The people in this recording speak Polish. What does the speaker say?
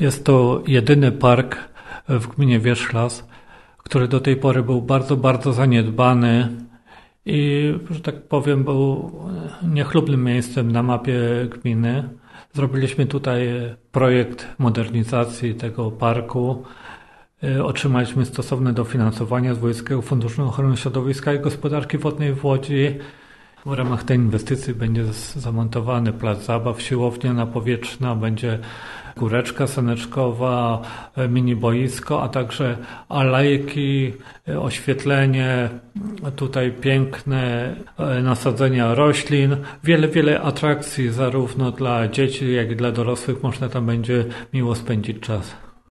Jest to jedyny park w gminie Wierzchlas, który do tej pory był bardzo, bardzo zaniedbany i, że tak powiem, był niechlubnym miejscem na mapie gminy. Zrobiliśmy tutaj projekt modernizacji tego parku. Otrzymaliśmy stosowne dofinansowanie z Wojewódzkiego Funduszu Ochrony Środowiska i Gospodarki Wodnej w Łodzi. W ramach tej inwestycji będzie zamontowany plac zabaw, siłownia napowietrzna, będzie góreczka saneczkowa, mini boisko, a także alejki, oświetlenie, tutaj piękne nasadzenia roślin, wiele atrakcji zarówno dla dzieci, jak i dla dorosłych. Można tam będzie miło spędzić czas.